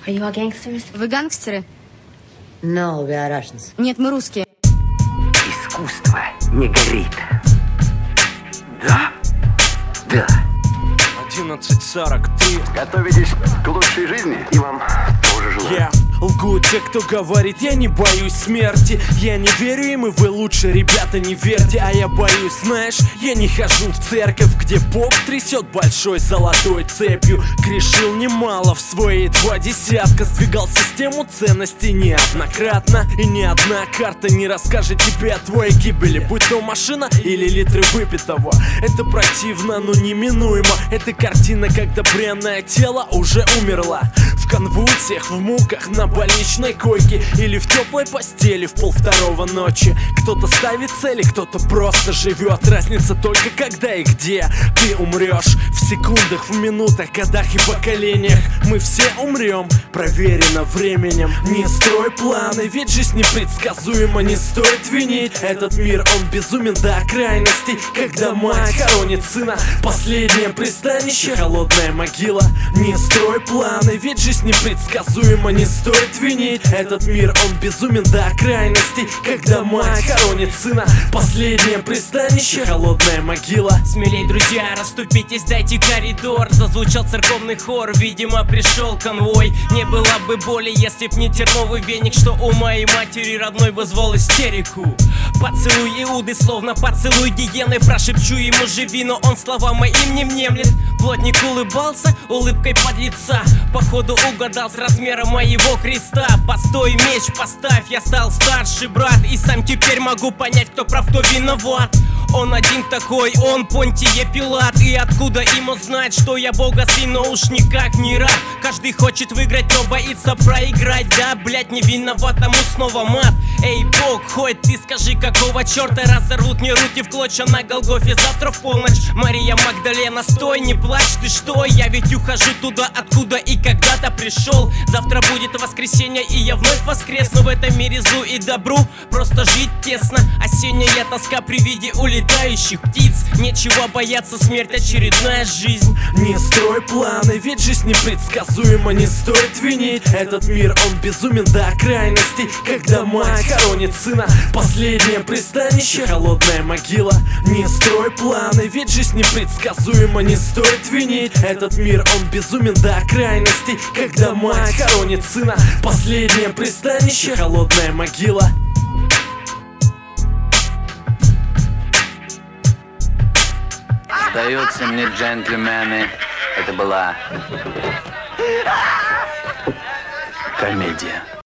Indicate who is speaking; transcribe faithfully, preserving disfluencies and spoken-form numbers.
Speaker 1: Are you all gangsters?
Speaker 2: Вы гангстеры?
Speaker 1: No, we are Russians.
Speaker 2: Нет, мы русские.
Speaker 3: Искусство не горит. Да? Да.
Speaker 4: одиннадцать сорок три.
Speaker 3: Готовитесь к лучшей жизни? И вам тоже желаю.
Speaker 4: Yeah. Лгут те, кто говорит, я не боюсь смерти. Я не верю им, и вы лучше, ребята, не верьте. А я боюсь, знаешь, я не хожу в церковь, где Бог трясет большой золотой цепью. Грешил немало в свои два десятка, сдвигал систему ценностей неоднократно. И ни одна карта не расскажет тебе о твоей гибели, будь то машина или литры выпитого. Это противно, но неминуемо. Это картина, когда бренное тело уже умерло. В конвульсиях, в муках, на больничной койке или в теплой постели в полвторого ночи. Кто-то ставит цели, кто-то просто живет. Разница только когда и где ты умрешь. В секундах, в минутах, годах и поколениях. Мы все умрем, проверено временем. Не строй планы, ведь жизнь непредсказуема. Не стоит винить этот мир, он безумен до крайностей. Когда мать хоронит сына, последнее пристанище, холодная могила. Не строй планы, ведь жизнь непредсказуема. Не стоит винить этот мир, он безумен до крайностей. Когда мать хоронит сына, последнее пристанище, холодная могила.
Speaker 5: Смелей, друзья, расступитесь, дайте коридор. Зазвучал церковный хор, видимо, пришел конвой. Не было бы боли, если б не терновый веник, что у моей матери родной вызвал истерику. Поцелуй Иуды, словно поцелуй гиены. Прошепчу ему живи, но он слова моим не внемлет. Плотник улыбался улыбкой подлеца. Походу угадал с размером моего креста. Постой, меч поставь, я стал старший брат. И сам теперь могу понять, кто прав, кто виноват. Он один такой, он Понтия Пилат. И откуда ему знать, что я Бога сын, но уж никак не раб. Каждый хочет выиграть, но боится проиграть. Да, блять, не виноватому снова мат. Эй, Бог, хоть ты скажи, какого черта разорвут мне руки в клочья на Голгофе завтра в полночь. Мария Магдалена, стой, не плачь, ты что? Я ведь ухожу туда, откуда и когда-то пришел. Завтра будет воскресенье, и я вновь воскресну. В этом мире злу и добру просто жить тесно. Осенняя тоска при виде улетающих птиц. Нечего бояться, смерть, очередная жизнь.
Speaker 4: Не строй планы, ведь жизнь непредсказуема. Не стоит винить этот мир, он безумен до крайностей. Когда мать хоронит сына, последнее пристанище, холодная могила. Не строй планы, ведь жизнь непредсказуема. Не стоит винить этот мир, он безумен до крайностей. Когда мать хоронит сына, последнее пристанище, холодная могила.
Speaker 6: Сдаются мне джентльмены, это была комедия.